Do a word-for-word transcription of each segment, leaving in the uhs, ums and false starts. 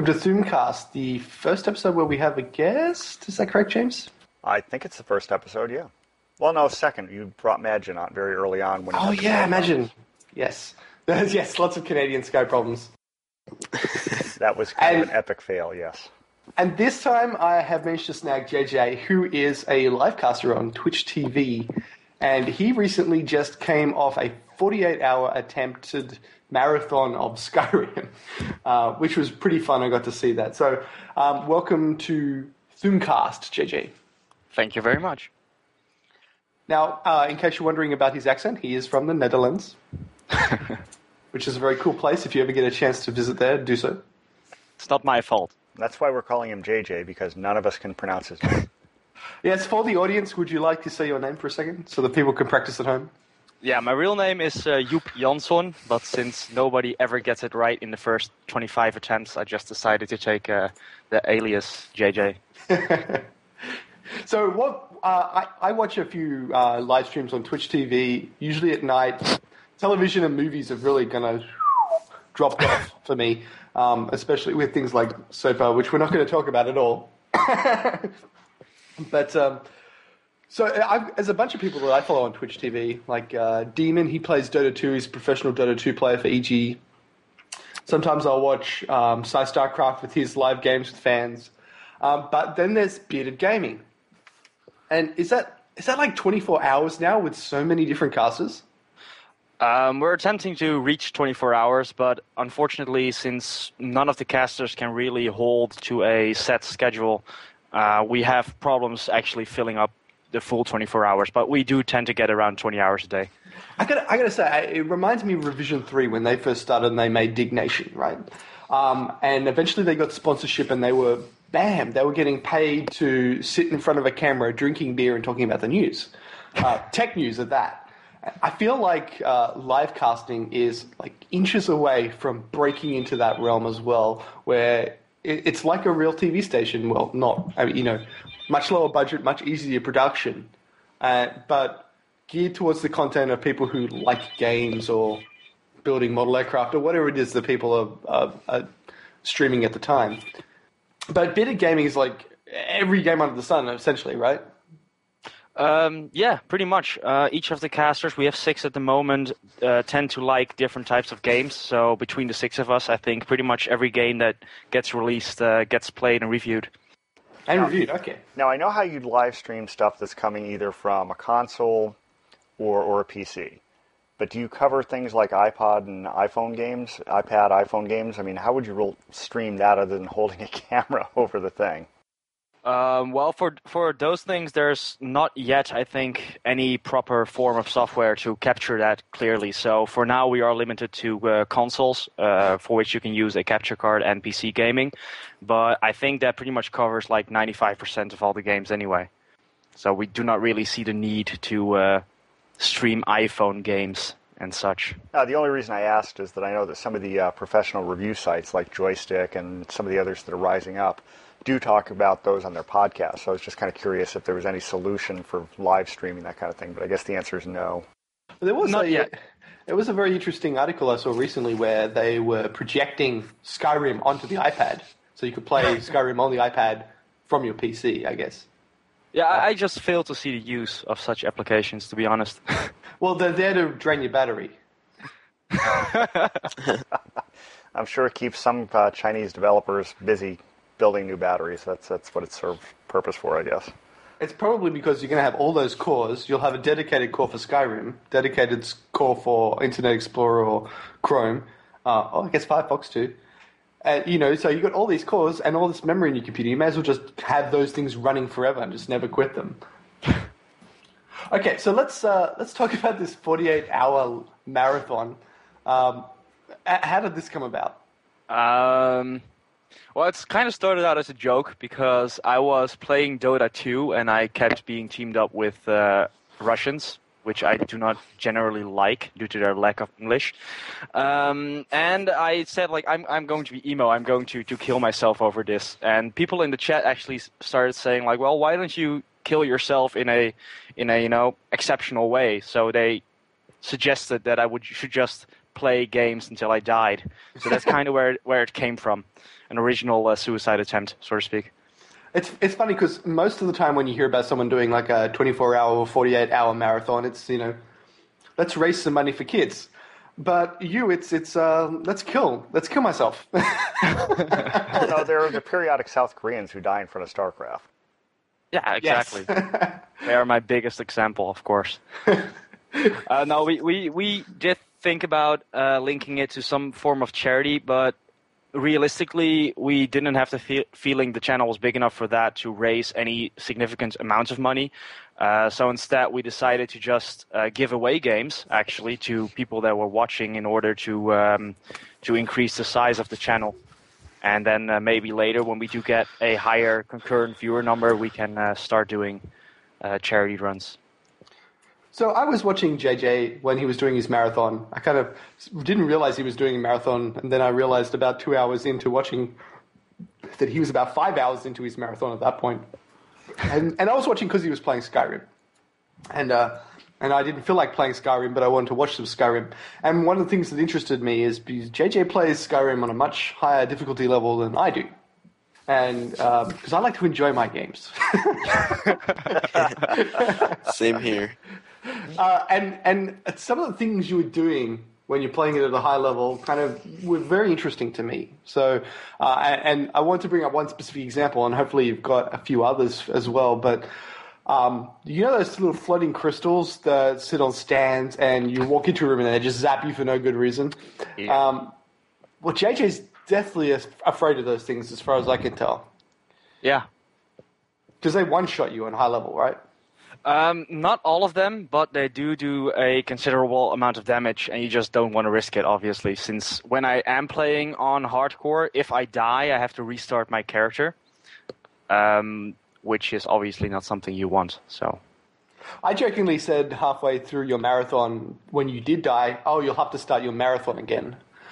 to Thuumcast, the first episode where we have a guest. Is that correct, James? I think it's the first episode, yeah. Well, no, second. You brought Magin on very early on. When oh, yeah, Magin. Yes. Yes, lots of Canadian Skype problems. That was kind and, of an epic fail, yes. And this time I have managed to snag J J, who is a livecaster on Twitch T V, and he recently just came off a forty-eight hour attempted marathon of Skyrim, uh, which was pretty fun. I got to see that. So um, welcome to Thuumcast, J J. Thank you very much. Now, uh, in case you're wondering about his accent, he is from the Netherlands, which is a very cool place. If you ever get a chance to visit there, do so. It's not my fault. That's why we're calling him J J, because none of us can pronounce his name. Yes, for the audience, would you like to say your name for a second so that people can practice at home? Yeah, my real name is uh, Joep Jansson, but since nobody ever gets it right in the first twenty-five attempts, I just decided to take uh, the alias J J. So what? Uh, I, I watch a few uh, live streams on Twitch T V, usually at night. Television and movies have really kind of dropped off for me, um, especially with things like SOFA, which we're not going to talk about at all. But um, so I've, there's a bunch of people that I follow on Twitch T V, like uh, Demon. He plays Dota two. He's a professional Dota two player for E G. Sometimes I'll watch um, Cy Starcraft with his live games with fans. Um, but then there's Bearded Gaming. And is that is that like twenty-four hours now with so many different casters? Um, we're attempting to reach twenty-four hours, but unfortunately, since none of the casters can really hold to a set schedule, uh, we have problems actually filling up the full twenty-four hours. But we do tend to get around twenty hours a day. I got I got to say, it reminds me of Revision three when they first started and they made Dignation, right? Um, and eventually they got sponsorship and they were, bam, they were getting paid to sit in front of a camera drinking beer and talking about the news. Uh, tech news at that. I feel like uh, live casting is like inches away from breaking into that realm as well, where it, it's like a real T V station. Well, not, I mean, you know, much lower budget, much easier production, uh, but geared towards the content of people who like games or building model aircraft or whatever it is that people are, are, are streaming at the time. But Bearded Gaming is like every game under the sun, essentially, right? Um, yeah, pretty much. Uh, each of the casters, we have six at the moment, uh, tend to like different types of games. So between the six of us, I think pretty much every game that gets released uh, gets played and reviewed. And reviewed, okay. Now, I know how you live stream stuff that's coming either from a console or, or a P C. But do you cover things like iPod and iPhone games, iPad, iPhone games? I mean, how would you roll, stream that other than holding a camera over the thing? Um, well, for for those things, there's not yet, I think, any proper form of software to capture that clearly. So for now, we are limited to uh, consoles, uh, for which you can use a capture card and P C gaming. But I think that pretty much covers like ninety-five percent of all the games anyway. So we do not really see the need to uh, stream iPhone games and such. Uh, the only reason I asked is that I know that some of the uh, professional review sites like Joystick and some of the others that are rising up do talk about those on their podcast. So I was just kind of curious if there was any solution for live streaming, that kind of thing. But I guess the answer is no. There was Not a, yet. There was a very interesting article I saw recently where they were projecting Skyrim onto the iPad. So you could play Skyrim on the iPad from your P C, I guess. Yeah, I, I just fail to see the use of such applications, to be honest. Well, they're there to drain your battery. I'm sure it keeps some uh, Chinese developers busy building new batteries. That's that's what it's served purpose for, I guess. It's probably because you're going to have all those cores. You'll have a dedicated core for Skyrim, dedicated core for Internet Explorer or Chrome. Uh, oh, I guess Firefox too. And, you know, so you've got all these cores and all this memory in your computer. You may as well just have those things running forever and just never quit them. Okay, so let's uh, let's talk about this forty-eight hour marathon. Um, how did this come about? Um, well, it's kind of started out as a joke because I was playing Dota two and I kept being teamed up with uh, Russians, which I do not generally like due to their lack of English. Um, and I said, like, I'm I'm going to be emo. I'm going to, to kill myself over this. And people in the chat actually started saying, like, well, why don't you kill yourself in a in a you know exceptional way? So they suggested that I would should just play games until I died. So that's kind of where where it came from. an original uh, suicide attempt, so to speak. It's it's funny because most of the time when you hear about someone doing like a twenty-four hour or forty-eight hour marathon, it's, you know, let's raise some money for kids. But you, it's it's uh, let's kill, let's kill myself. Oh, no, there are the periodic South Koreans who die in front of StarCraft. Yeah, exactly. Yes. They are my biggest example, of course. uh, no, we, we, we did think about uh, linking it to some form of charity, but realistically, we didn't have the fe- feeling the channel was big enough for that to raise any significant amounts of money. Uh, so instead, we decided to just uh, give away games, actually, to people that were watching in order to um, to increase the size of the channel. And then uh, maybe later, when we do get a higher concurrent viewer number, we can uh, start doing uh, charity runs. So I was watching J J when he was doing his marathon. I kind of didn't realize he was doing a marathon, and then I realized about two hours into watching that he was about five hours into his marathon at that point. And, and I was watching because he was playing Skyrim. And uh, and I didn't feel like playing Skyrim, but I wanted to watch some Skyrim. And one of the things that interested me is because J J plays Skyrim on a much higher difficulty level than I do. And because um, I like to enjoy my games. Same here. Uh, and and some of the things you were doing when you're playing it at a high level kind of were very interesting to me. So, uh, and, and I want to bring up one specific example, and hopefully you've got a few others as well. But um, you know those little floating crystals that sit on stands, and you walk into a room and they just zap you for no good reason? Yeah. Um, well, J J's deathly as- afraid of those things, as far as I can tell, Yeah. because they one-shot you on high level, right? Um, not all of them, but they do do a considerable amount of damage, and you just don't want to risk it, obviously, since when I am playing on hardcore, if I die, I have to restart my character, um, which is obviously not something you want, so... I jokingly said halfway through your marathon, when you did die, oh, you'll have to start your marathon again.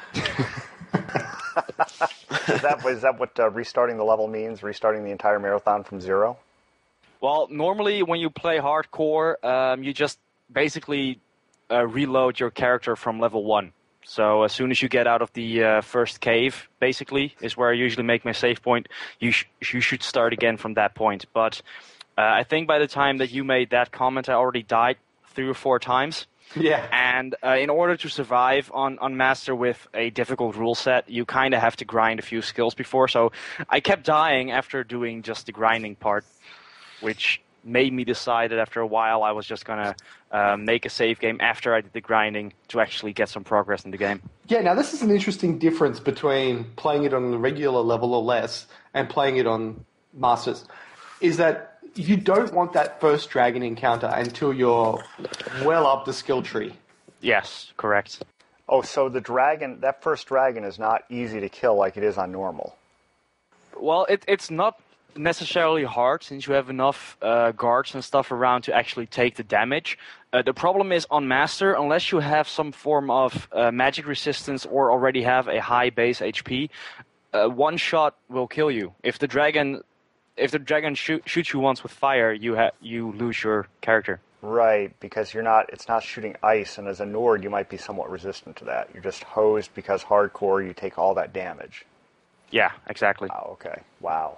Is that, is that what uh, restarting the level means? Restarting the entire marathon from zero? Well, normally when you play hardcore, um, you just basically uh, reload your character from level one. So as soon as you get out of the uh, first cave, basically, is where I usually make my save point, you, sh- you should start again from that point. But uh, I think by the time that you made that comment, I already died three or four times. Yeah. And uh, in order to survive on, on Master with a difficult rule set, you kind of have to grind a few skills before. So I kept dying after doing just the grinding part, which made me decide that after a while I was just going to uh, make a save game after I did the grinding to actually get some progress in the game. Yeah, now this is an interesting difference between playing it on a regular level or less and playing it on Masters, is that you don't want that first dragon encounter until you're well up the skill tree. Yes, correct. Oh, so the dragon, that first dragon is not easy to kill like it is on normal. Well, it, it's not necessarily hard since you have enough uh, guards and stuff around to actually take the damage. Uh, the problem is on Master, unless you have some form of uh, magic resistance or already have a high base H P, uh, one shot will kill you. If the dragon, if the dragon shoot, shoots you once with fire, you ha- you lose your character. Right, because you're not, it's not shooting ice, and as a Nord, you might be somewhat resistant to that. You're just hosed because hardcore, you take all that damage. Yeah, exactly. Wow, okay. Wow.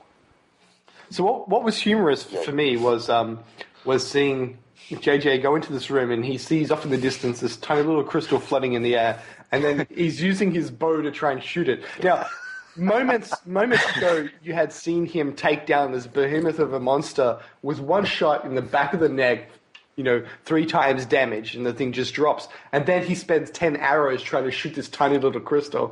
So what what was humorous for me was um, was seeing J J go into this room and he sees off in the distance this tiny little crystal floating in the air, and then he's using his bow to try and shoot it. Now, moments moments ago, you had seen him take down this behemoth of a monster with one shot in the back of the neck, you know, three times damage, and the thing just drops. And then he spends ten arrows trying to shoot this tiny little crystal.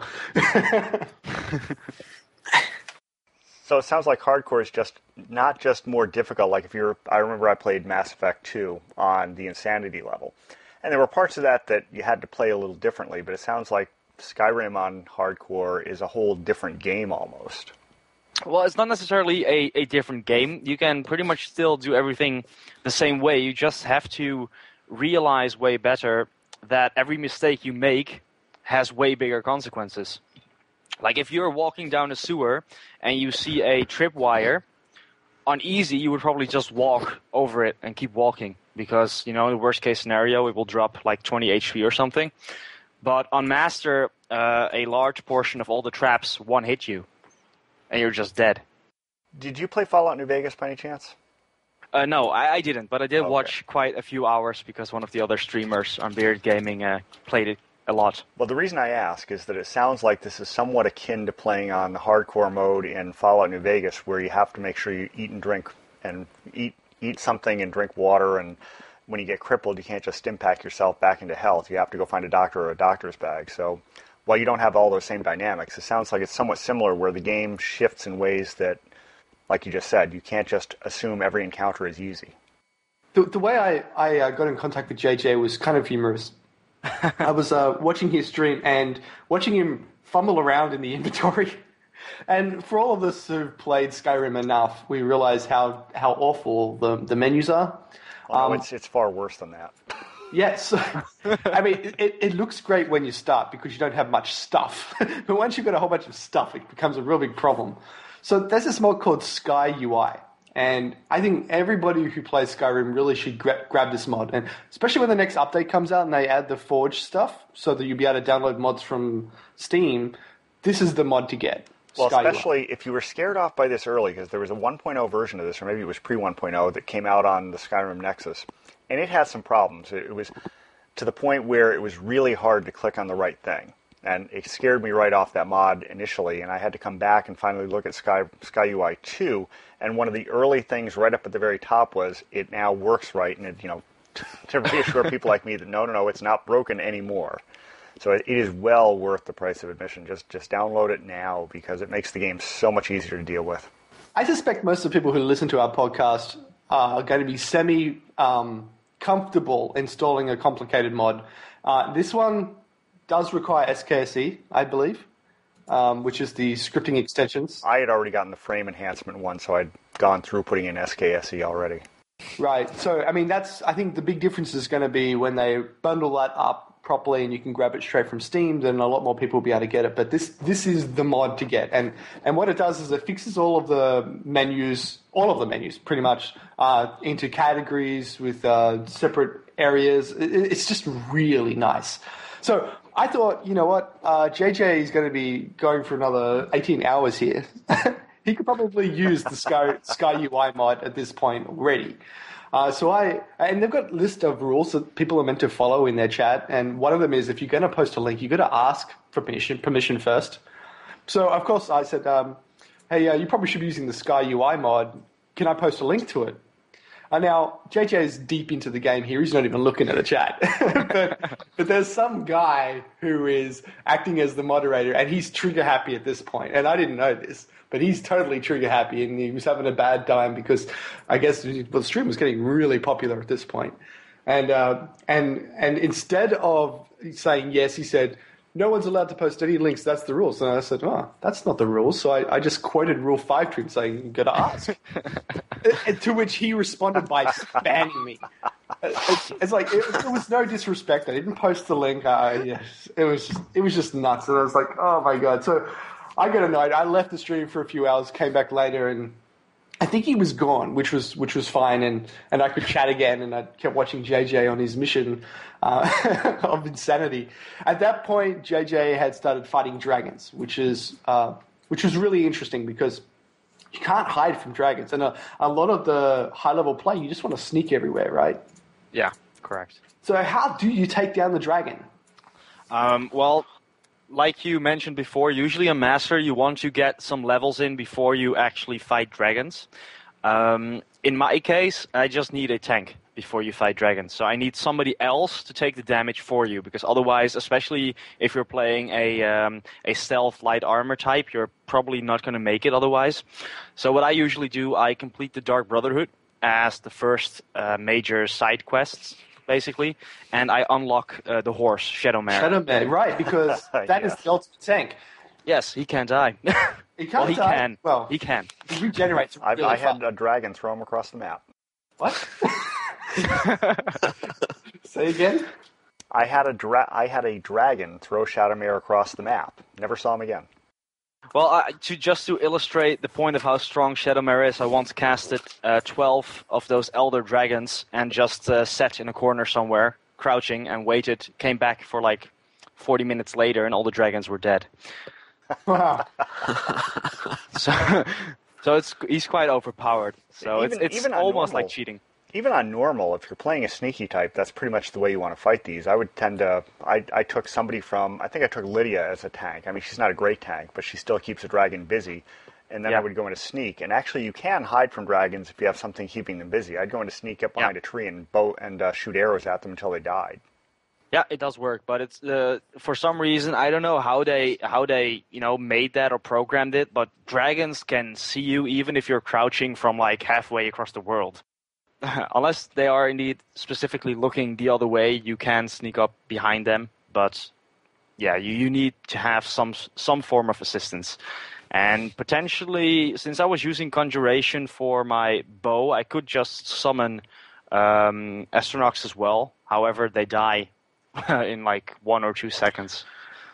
So it sounds like hardcore is just not just more difficult. Like if you're, I remember I played Mass Effect two on the Insanity level, and there were parts of that that you had to play a little differently. But it sounds like Skyrim on hardcore is a whole different game almost. Well, it's not necessarily a, a different game. You can pretty much still do everything the same way. You just have to realize way better that every mistake you make has way bigger consequences. Like if you're walking down a sewer and you see a tripwire, on easy you would probably just walk over it and keep walking because, you know, in the worst case scenario it will drop like twenty H P or something. But on Master, uh, a large portion of all the traps one hit you. and you're just dead. Did you play Fallout New Vegas by any chance? Uh, no, I, I didn't, but I did Okay. watch quite a few hours because one of the other streamers on Beard Gaming uh, played it a lot. Well, the reason I ask is that it sounds like this is somewhat akin to playing on the hardcore mode in Fallout New Vegas, where you have to make sure you eat and drink and eat eat something and drink water, and when you get crippled, you can't just stim-pack yourself back into health. You have to go find a doctor or a doctor's bag. So while you don't have all those same dynamics, it sounds like it's somewhat similar, where the game shifts in ways that, like you just said, you can't just assume every encounter is easy. The, the way I, I uh, got in contact with J J was kind of humorous. I was uh, watching his stream and watching him fumble around in the inventory. And for all of us who've played Skyrim enough, we realize how, how awful the, the menus are. Oh, no, Um, it's, it's far worse than that. Yes. I mean, it, it looks great when you start because you don't have much stuff. But once you've got a whole bunch of stuff, it becomes a real big problem. So there's this mod called Sky U I. And I think everybody who plays Skyrim really should gra- grab this mod. And especially when the next update comes out and they add the Forge stuff so that you'll be able to download mods from Steam, this is the mod to get. Well, Sky U I. especially if you were scared off by this early, because there was a one point oh version of this, or maybe it was pre one point oh, that came out on the Skyrim Nexus, and it had some problems. It, it was to the point where it was really hard to click on the right thing, and it scared me right off that mod initially, and I had to come back and finally look at Sky, Sky U I two, and one of the early things right up at the very top was it now works right, and it, you know, to reassure people like me that no, no, no, it's not broken anymore. So it is well worth the price of admission. Just just download it now because it makes the game so much easier to deal with. I suspect most of the people who listen to our podcast are going to be semi um, comfortable installing a complicated mod. Uh, this one does require S K S E, I believe, um, which is the scripting extensions. I had already gotten the frame enhancement one, so I'd gone through putting in S K S E already. Right. So, I mean, that's, I think the big difference is going to be when they bundle that up properly and you can grab it straight from Steam, then a lot more people will be able to get it. But this this is the mod to get. And and what it does is it fixes all of the menus, all of the menus pretty much, uh, into categories with uh, separate areas. It, it's just really nice. So I thought, you know what, uh, J J is going to be going for another eighteen hours here. He could probably use the Sky, Sky U I mod at this point already. Uh, so I, and they've got a list of rules that people are meant to follow in their chat, and one of them is if you're going to post a link, you've got to ask for permission, permission first. So, of course, I said, um, hey, uh, you probably should be using the Sky U I mod. Can I post a link to it? And now, J J is deep into the game here. He's not even looking at the chat. but, but there's some guy who is acting as the moderator, and he's trigger happy at this point. And I didn't know this. But he's totally trigger happy, and he was having a bad time because I guess the stream was getting really popular at this point. And uh, and and instead of saying yes, he said, no one's allowed to post any links. That's the rules. And I said, oh, that's not the rules. So I, I just quoted Rule five to him saying, you got to ask. To which he responded by spamming me. It's, it's like, it, it was no disrespect. I didn't post the link. Uh, yes, it was just, it was just nuts. And I was like, oh my God. So I got annoyed. I left the stream for a few hours, came back later, and I think he was gone, which was which was fine, and, and I could chat again, and I kept watching J J on his mission uh, of insanity. At that point, J J had started fighting dragons, which is uh, which was really interesting because you can't hide from dragons, and a, a lot of the high level play, you just want to sneak everywhere, right? Yeah, correct. So how do you take down the dragon? Um, well. Like you mentioned before, usually a master, you want to get some levels in before you actually fight dragons. Um, in my case, I just need a tank before you fight dragons. So I need somebody else to take the damage for you, because otherwise, especially if you're playing a um, a stealth light armor type, you're probably not going to make it otherwise. So what I usually do, I complete the Dark Brotherhood as the first uh, major side quests, basically, and I unlock uh, the horse, Shadowmare. Shadowmare, right, because that Yeah. is the ultimate tank. Yes, he can die. He can't well, he die. can. Well, he can. he regenerates I've, really I had fast. a dragon throw him across the map. What? Say again? I had a dra- I had a dragon throw Shadowmare across the map. Never saw him again. Well, uh, to just to illustrate the point of how strong Shadowmare is, I once casted uh, twelve of those Elder Dragons and just uh, sat in a corner somewhere, crouching, and waited, came back for like forty minutes later, and all the dragons were dead. Wow. So, so it's he's quite overpowered. So Even- it's it's even on almost normal. like cheating. Even on normal, if you're playing a sneaky type, that's pretty much the way you want to fight these. I would tend to. I, I took somebody from. I think I took Lydia as a tank. I mean, she's not a great tank, but she still keeps a dragon busy. And then Yeah. I would go into sneak. And actually, you can hide from dragons if you have something keeping them busy. I'd go into sneak up behind Yeah. a tree and bow and uh, shoot arrows at them until they died. Yeah, it does work, but it's uh, for some reason I don't know how they how they you know made that or programmed it, but dragons can see you even if you're crouching from like halfway across the world. Unless they are indeed specifically looking the other way, you can sneak up behind them. But yeah, you, you need to have some some form of assistance. And potentially, since I was using Conjuration for my bow, I could just summon um, Astronox as well. However, they die in like one or two seconds.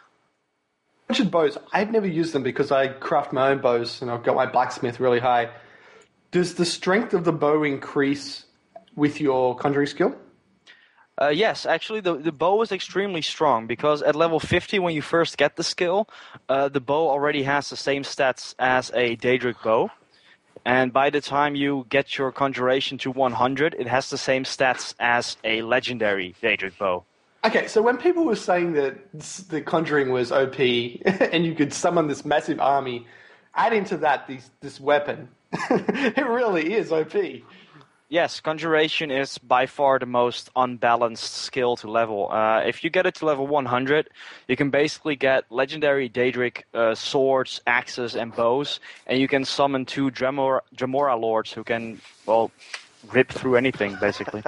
You mentioned bows. I've never used them because I craft my own bows and I've got my blacksmith really high. Does the strength of the bow increase with your conjuring skill? Uh, yes, actually, the, the bow is extremely strong because at level fifty, when you first get the skill, uh, the bow already has the same stats as a Daedric bow. And by the time you get your Conjuration to one hundred, it has the same stats as a legendary Daedric bow. Okay, so when people were saying that s- the conjuring was O P and you could summon this massive army, add into that these, this weapon, it really is O P. Yes, Conjuration is by far the most unbalanced skill to level. Uh, if you get it to level one hundred, you can basically get legendary Daedric uh, swords, axes, and bows, and you can summon two Dremora, Dremora lords who can, well, rip through anything, basically.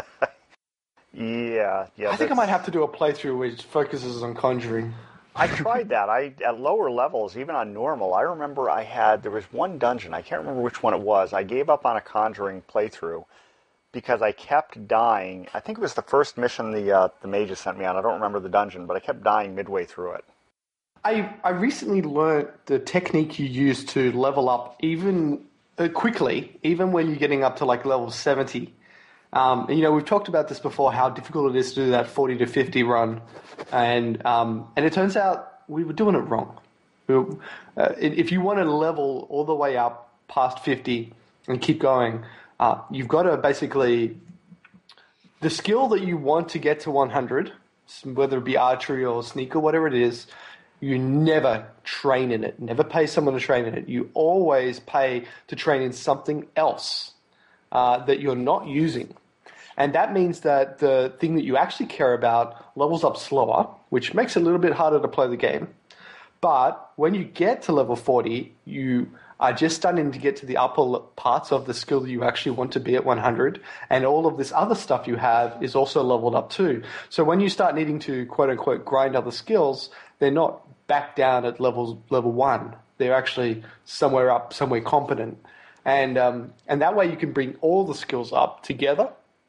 Yeah, yeah. I think I that's- might have to do a playthrough which focuses on conjuring. I tried that. I at lower levels, even on normal, I remember I had there was one dungeon. I can't remember which one it was. I gave up on a conjuring playthrough because I kept dying. I think it was the first mission the uh, the mages sent me on. I don't remember the dungeon, but I kept dying midway through it. I, I recently learnt the technique you use to level up even uh, quickly, even when you're getting up to like level seventy. Um, and, you know, we've talked about this before, how difficult it is to do that forty to fifty run. And um, and it turns out we were doing it wrong. We were, uh, if you want to level all the way up past fifty and keep going, uh, you've got to basically, the skill that you want to get to one hundred, whether it be archery or sneak or whatever it is, you never train in it. Never pay someone to train in it. You always pay to train in something else uh, that you're not using. And that means that the thing that you actually care about levels up slower, which makes it a little bit harder to play the game. But when you get to level forty, you are just starting to get to the upper parts of the skill that you actually want to be at one hundred. And all of this other stuff you have is also leveled up too. So when you start needing to, quote unquote, grind other skills, they're not back down at levels, level one. They're actually somewhere up, somewhere competent. And, um, and that way you can bring all the skills up together.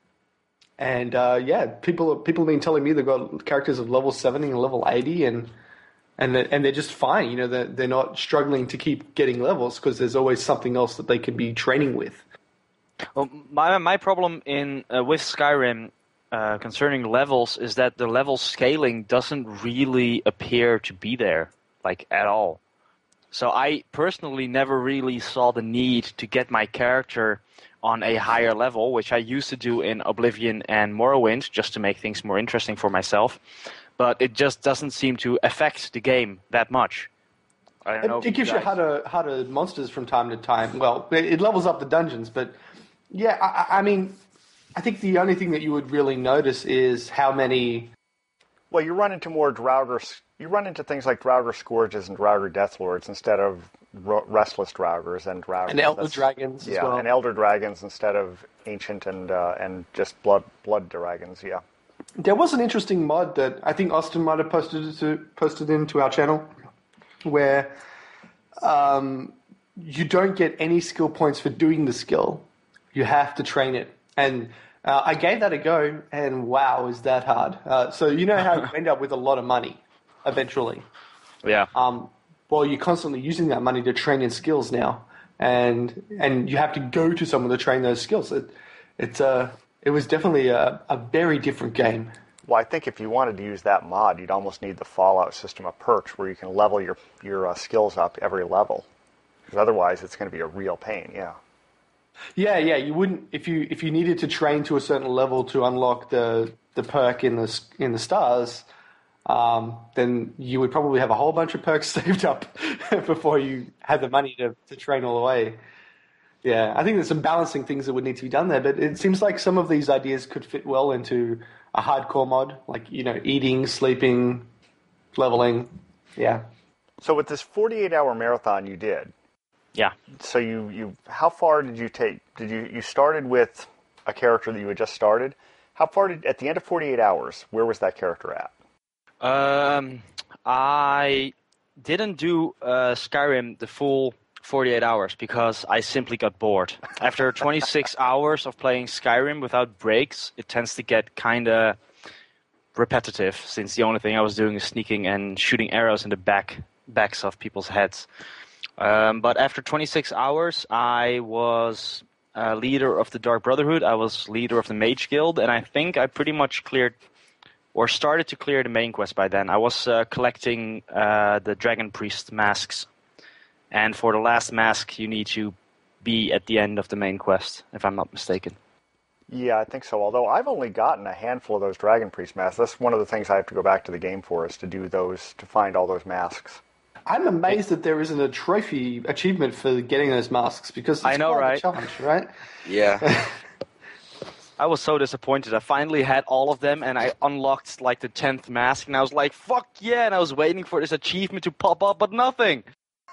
And uh, yeah, people people have been telling me they've got characters of level seventy and level eighty, and and they're, and they're just fine. You know, they're, they're not struggling to keep getting levels because there's always something else that they can be training with. Well, my my problem in uh, with Skyrim uh, concerning levels is that the level scaling doesn't really appear to be there, like at all. So I personally never really saw the need to get my character on a higher level, which I used to do in Oblivion and Morrowind, just to make things more interesting for myself. But it just doesn't seem to affect the game that much. I don't know It, if it gives you guys- harder harder monsters from time to time. Well, it, it levels up the dungeons, but yeah, I, I- I mean, I think the only thing that you would really notice is how many. Well, you run into more Draugr. You run into things like Draugr Scourges and Draugr Deathlords instead of ro- Restless Draugrs and Draugr. And Elder That's- Dragons as yeah, well. and Elder Dragons instead of Ancient and uh, and just Blood Blood Dragons. Yeah. There was an interesting mod that I think Austin might have posted it to, posted into our channel, where um, you don't get any skill points for doing the skill. You have to train it. And uh, I gave that a go, and wow, is that hard. Uh, so you know how you end up with a lot of money eventually. Yeah. Um, well, you're constantly using that money to train in skills now, and and you have to go to someone to train those skills. It, it's a, it was definitely a, a very different game. Well, I think if you wanted to use that mod, you'd almost need the Fallout system of perks where you can level your, your uh, skills up every level. Because otherwise, it's going to be a real pain, yeah. Yeah, yeah, you wouldn't if you if you needed to train to a certain level to unlock the the perk in the in the stars, um, then you would probably have a whole bunch of perks saved up before you had the money to, to train all the way. Yeah, I think there's some balancing things that would need to be done there, but it seems like some of these ideas could fit well into a hardcore mod, like, you know, eating, sleeping, leveling. Yeah. So with this forty-eight hour marathon you did, Yeah. so you, you how far did you take? Did you you started with a character that you had just started? How far did at the end of forty-eight hours? Where was that character at? Um, I didn't do uh, Skyrim the full forty-eight hours because I simply got bored. After twenty-six hours of playing Skyrim without breaks, it tends to get kind of repetitive, since the only thing I was doing is sneaking and shooting arrows in the back backs of people's heads. Um, but after twenty-six hours, I was uh, leader of the Dark Brotherhood. I was leader of the Mage Guild, and I think I pretty much cleared or started to clear the main quest by then. I was uh, collecting uh, the Dragon Priest masks, and for the last mask, you need to be at the end of the main quest, if I'm not mistaken. Yeah, I think so. Although I've only gotten a handful of those Dragon Priest masks. That's one of the things I have to go back to the game for, is to do those, to find all those masks. I'm amazed that there isn't a trophy achievement for getting those masks, because it's I know, quite right? a challenge, right? Yeah. I was so disappointed. I finally had all of them, and I unlocked like the tenth mask, and I was like, fuck yeah, and I was waiting for this achievement to pop up, but nothing.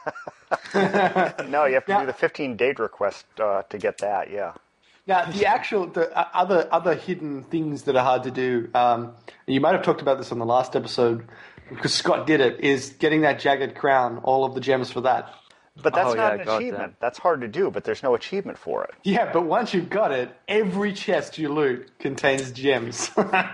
No, you have to Yeah. do the fifteen Daedra quest uh, to get that, yeah. Now, the actual, the uh, other other hidden things that are hard to do, um, and you might have talked about this on the last episode, because Scott did it, is getting that jagged crown, all of the gems for that. But that's Oh, not yeah, an got achievement. That's hard to do, but there's no achievement for it. Yeah, but once you've got it, every chest you loot contains gems.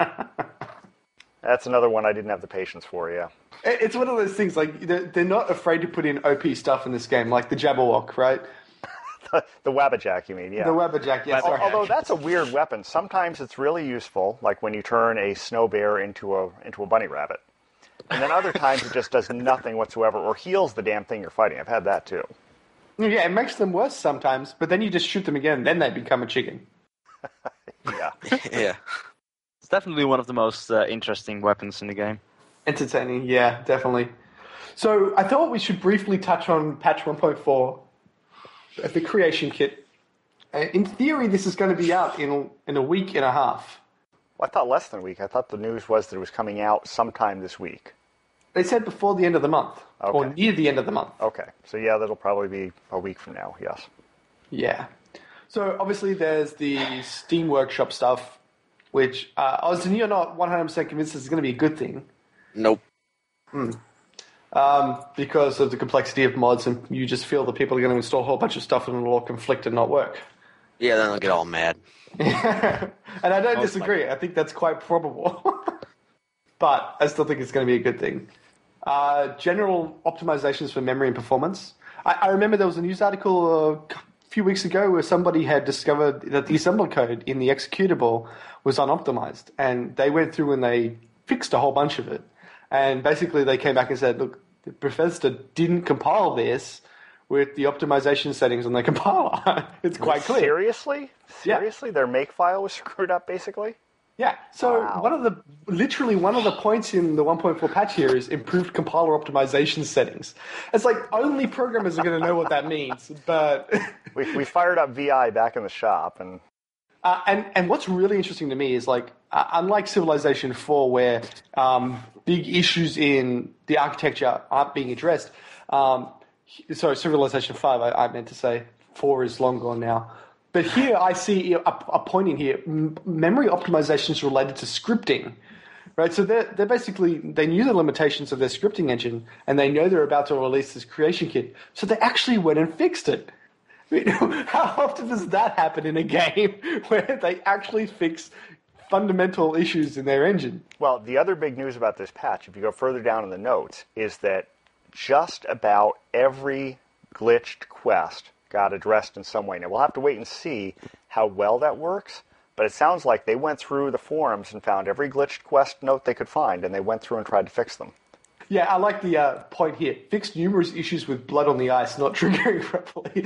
That's another one I didn't have the patience for, yeah. It- It's one of those things, like, they're, they're not afraid to put in O P stuff in this game, like the Jabberwock, right? The Wabbajack, you mean, yeah. The Wabberjack, yeah, Al- sorry. Although that's a weird weapon. Sometimes it's really useful, like when you turn a snow bear into a into a bunny rabbit. And then other times it just does nothing whatsoever, or heals the damn thing you're fighting. I've had that too. Yeah, it makes them worse sometimes, but then you just shoot them again, then they become a chicken. Yeah. Yeah. It's definitely one of the most uh, interesting weapons in the game. Entertaining, yeah, definitely. So I thought we should briefly touch on patch one point four, uh, the creation kit. Uh, In theory, this is going to be out in in a week and a half. Well, I thought less than a week. I thought the news was that it was coming out sometime this week. They said before the end of the month, or Okay. near the end of the month. Okay. So yeah, that'll probably be a week from now, yes. Yeah. So obviously there's the Steam Workshop stuff, which, uh, Austin, you're not one hundred percent convinced this is going to be a good thing. Nope. Um, because of the complexity of mods, and you just feel that people are going to install a whole bunch of stuff and it'll all conflict and not work. Yeah, then I'll get all mad. And I don't disagree. I think that's quite probable. But I still think it's going to be a good thing. Uh, general optimizations for memory and performance. I, I remember there was a news article a few weeks ago where somebody had discovered that the assembler code in the executable was unoptimized. And they went through and they fixed a whole bunch of it. And basically they came back and said, look, Bethesda didn't compile this with the optimization settings on the compiler. It's quite clear. Seriously? Yeah. Seriously? Their makefile was screwed up, basically? Yeah, so Wow. one of the, literally one of the points in the one point four patch here is improved compiler optimization settings. It's like only programmers are going to know what that means, but... We, we fired up V I back in the shop, and Uh, and, and what's really interesting to me is, like, uh, unlike Civilization four, where um, big issues in the architecture aren't being addressed, um, sorry, Civilization five, I, I meant to say, four is long gone now. But here I see a, a point in here, m- memory optimization is related to scripting. Right, so they're, they're basically, they knew the limitations of their scripting engine, and they know they're about to release this creation kit, so they actually went and fixed it. I mean, how often does that happen in a game where they actually fix fundamental issues in their engine? well, the other big news about this patch, if you go further down in the notes, is that just about every glitched quest got addressed in some way. Now, we'll have to wait and see how well that works, But it sounds like they went through the forums and found every glitched quest note they could find, and they went through and tried to fix them. Yeah, I like the uh, point here. Fixed numerous issues with blood on the ice not triggering properly.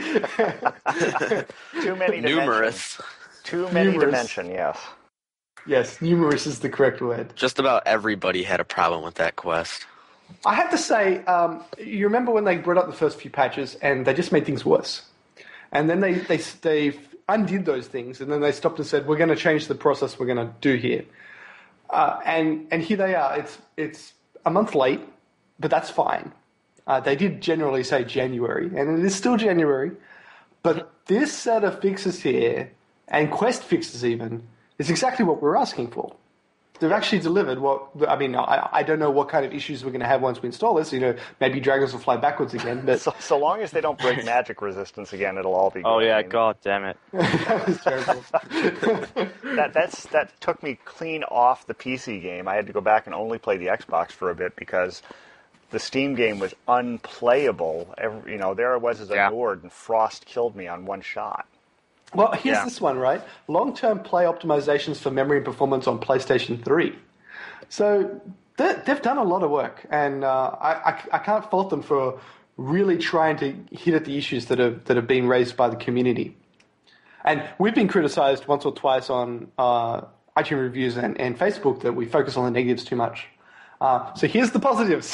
Too many Numerous. dimensions. Too many Numerous. dimension, yes. Yes, numerous is the correct word. Just about everybody had a problem with that quest. I have to say, um, you remember when they brought up the first few patches and they just made things worse? And then they, they, they undid those things and then they stopped and said, we're going to change the process we're going to do here. Uh, and, and here they are. It's, it's a month late, but that's fine. Uh, they did generally say January, and it is still January. But this set of fixes here, and quest fixes even, is exactly what we're asking for. They've actually delivered what, I mean, I, I don't know what kind of issues we're going to have once we install this. You know, maybe dragons will fly backwards again. But So, so long as they don't break magic resistance again, it'll all be good. Oh yeah, I mean, god damn it. that was terrible. That that's that took me clean off the P C game. I had to go back and only play the Xbox for a bit because the Steam game was unplayable. Every, you know, there I was as a Yeah. Nord, and Frost killed me on one shot. Well, here's Yeah. this one, right? Long-term play optimizations for memory and performance on PlayStation three. So they, they've done a lot of work, and uh, I, I, I can't fault them for really trying to hit at the issues that have that have been raised by the community. And we've been criticized once or twice on uh, iTunes reviews and, and Facebook that we focus on the negatives too much. Uh, so here's the positives.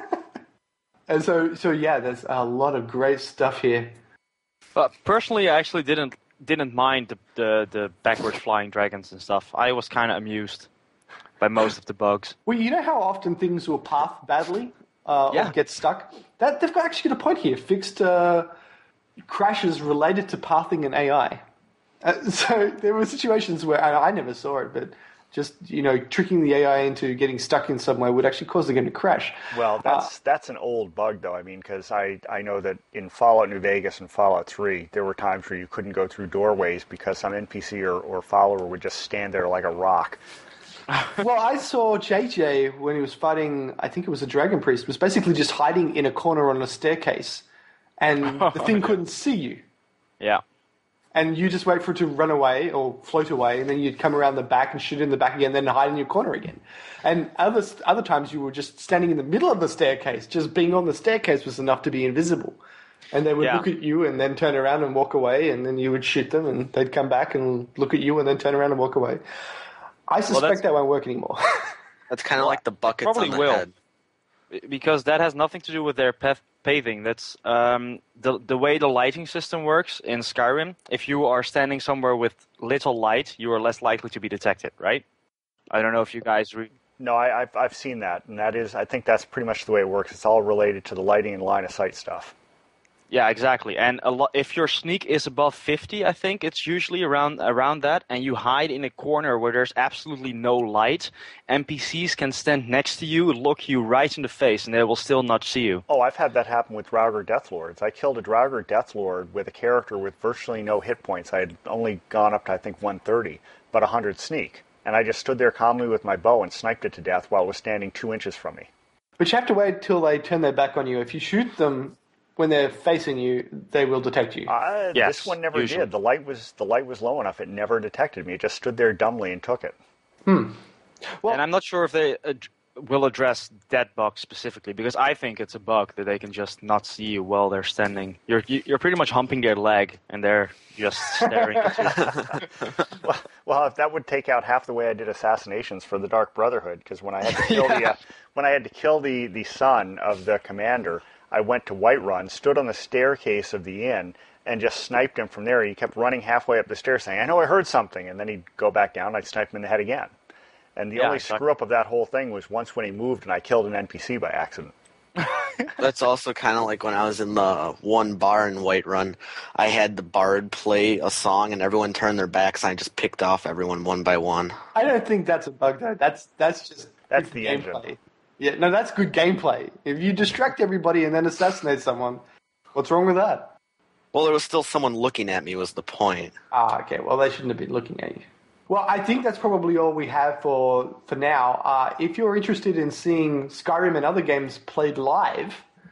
And so, so yeah, there's a lot of great stuff here. But personally, I actually didn't didn't mind the the, the backwards flying dragons and stuff. I was kind of amused by most of the bugs. Well, you know how often things will path badly uh, Yeah. or get stuck? That they've got actually got a point here. Fixed uh, crashes related to pathing and A I. Uh, so there were situations where and I never saw it, but just you know tricking the A I into getting stuck in some way would actually cause the game to crash. Well, that's that's an old bug, though. I mean, because I, I know that in Fallout New Vegas and Fallout three, there were times where you couldn't go through doorways because some N P C or, or follower would just stand there like a rock. Well, I saw J J when he was fighting, I think it was a Dragon Priest, was basically just hiding in a corner on a staircase, and the thing couldn't see you. Yeah. And you just wait for it to run away or float away, and then you'd come around the back and shoot in the back again, then hide in your corner again. And other other times you were just standing in the middle of the staircase. Just being on the staircase was enough to be invisible. And they would Yeah. look at you and then turn around and walk away, and then you would shoot them, and they'd come back and look at you and then turn around and walk away. I suspect that's- that won't work anymore. That's kind of like the buckets probably on the will. head. Because that has nothing to do with their path paving. That's um, the the way the lighting system works in Skyrim. If you are standing somewhere with little light, you are less likely to be detected, right? I don't know if you guys re- No, I, I've I've seen that, and that is I think that's pretty much the way it works. It's all related to the lighting and line of sight stuff. Yeah, exactly. And a lo- if your sneak is above fifty, I think it's usually around around that, and you hide in a corner where there's absolutely no light, N P Cs can stand next to you, look you right in the face, and they will still not see you. Oh, I've had that happen with Draugr Deathlords. I killed a Draugr Deathlord with a character with virtually no hit points. I had only gone up to, I think, one thirty, but one hundred sneak. And I just stood there calmly with my bow and sniped it to death while it was standing two inches from me. But you have to wait till they turn their back on you. If you shoot them when they're facing you, they will detect you. Uh, Yes, this one never usually. did. The light was the light was low enough; it never detected me. It just stood there dumbly and took it. Well- and I'm not sure if they ad- will address that bug specifically, because I think it's a bug that they can just not see you while they're standing. You're you- you're pretty much humping their leg, and they're just staring at you. Well, well, if that would take out half the way I did assassinations for the Dark Brotherhood, because when I had to kill the uh, when I had to kill the the son of the commander, I went to Whiterun, stood on the staircase of the inn, and just sniped him from there. He kept running halfway up the stairs, saying, "I know I heard something," and then he'd go back down. And I'd snipe him in the head again. And the Yeah, only exactly. screw up of that whole thing was once when he moved and I killed an N P C by accident. That's also kind of like when I was in the one bar in Whiterun. I had the bard play a song, and everyone turned their backs, and I just picked off everyone one by one. I don't think that's a bug, though. That's that's just That's good the engine. gameplay. Yeah, no, that's good gameplay. If you distract everybody and then assassinate someone, what's wrong with that? Well, there was still someone looking at me was the point. Ah, okay. Well, they shouldn't have been looking at you. Well, I think that's probably all we have for for now. Uh, if you're interested in seeing Skyrim and other games played live,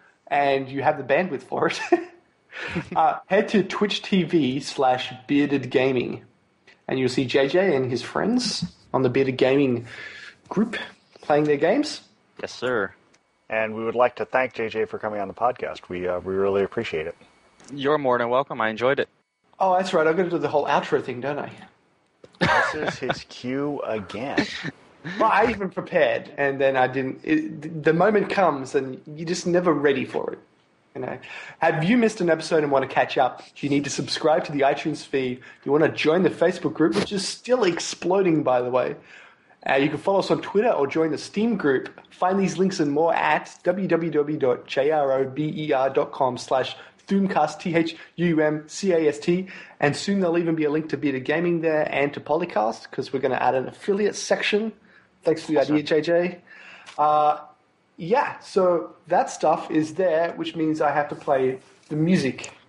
and you have the bandwidth for it, uh, head to Twitch T V slash Bearded Gaming. and you'll see J J and his friends on the Bearded Gaming group playing their games. Yes, sir. And we would like to thank J J for coming on the podcast. We uh, we really appreciate it. You're more than welcome. I enjoyed it. Oh, that's right. I've got to do the whole outro thing, don't I? This is his cue again. Well, I even prepared, and then I didn't. It, the moment comes, and you're just never ready for it. You know, have you missed an episode and want to catch up? You need to subscribe to the iTunes feed. You want to join the Facebook group, which is still exploding, by the way. Uh, you can follow us on Twitter or join the Steam group. Find these links and more at www.jrober.com slash Thuumcast, T H U M C A S T. And soon there'll even be a link to Bearded Gaming there and to Polycast, because we're going to add an affiliate section. Thanks for the idea, J J. Uh, yeah, so that stuff is there, which means I have to play the music